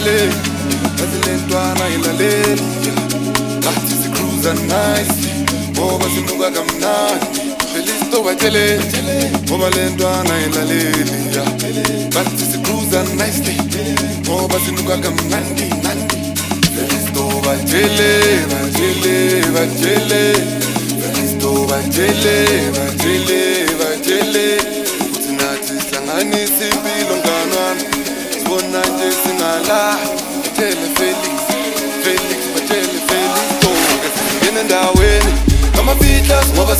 batele bazilentwana ilaleli bathi sikruza nice ngoba sinuka kamnandi Felisto batele ngoba lentwana ilaleli bathi sikruza nicely ngoba sinuka kamnandi Felisto batele Felisto batele ukuthi nathi sihlanganise impilo mnganami sibona nje singala batele Felix batele Felisto ngesingena endaweni amafitlas ngoba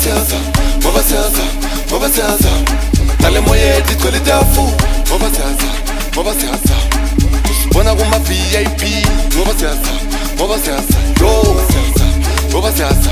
siyaza nale moya ethi igcwele itafu ngoba siyaza usibona kuma VIP ngoba siyaza ngoba siyaza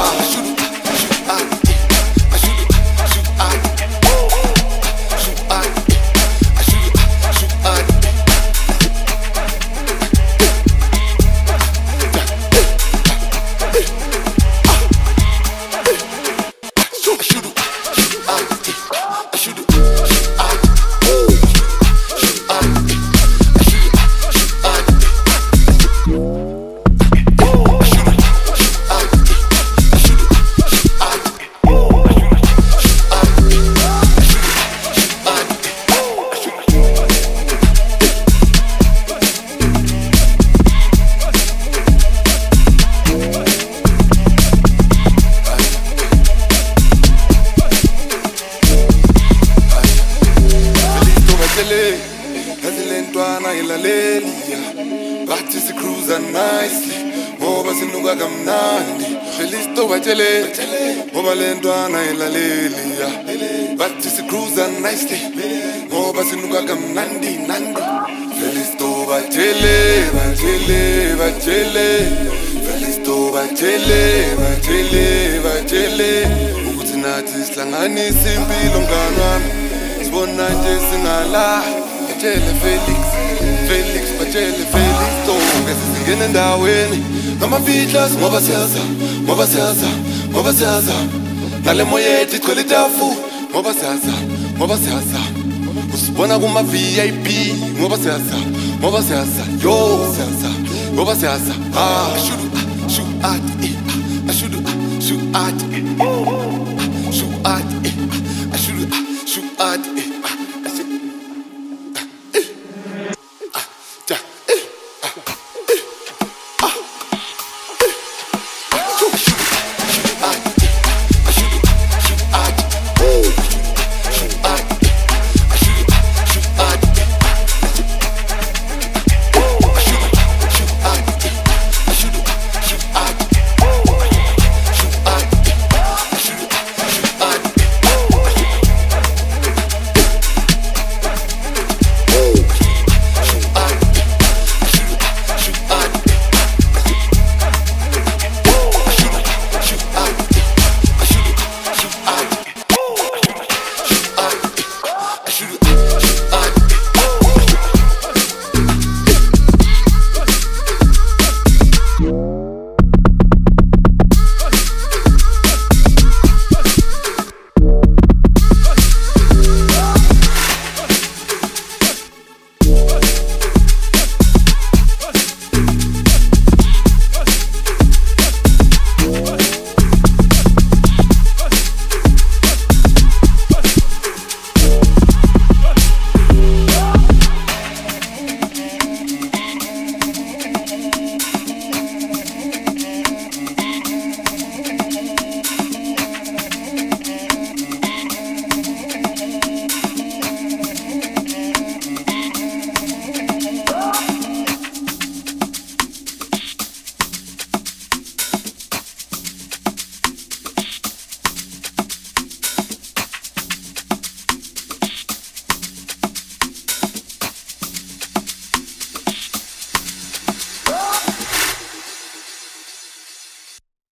Azilentwana ilaleli bathi sikruza nicely ngoba sinuka kamnandi Felisto batele ngoba lentwana ilaleli bathi sikruza nicely ngoba sinuka kamnandi Felisto batele Felisto batele ukuthi nathi sihlanganise impilo mnganami sibona nje singala batele Felix batele Felisto ngesingena endaweni amafitlas ngoba siyaza nale moya ethi igcwele itafu ngoba siyaza usibona kuma VIP ngoba siyaza ngoba siyaza shoot at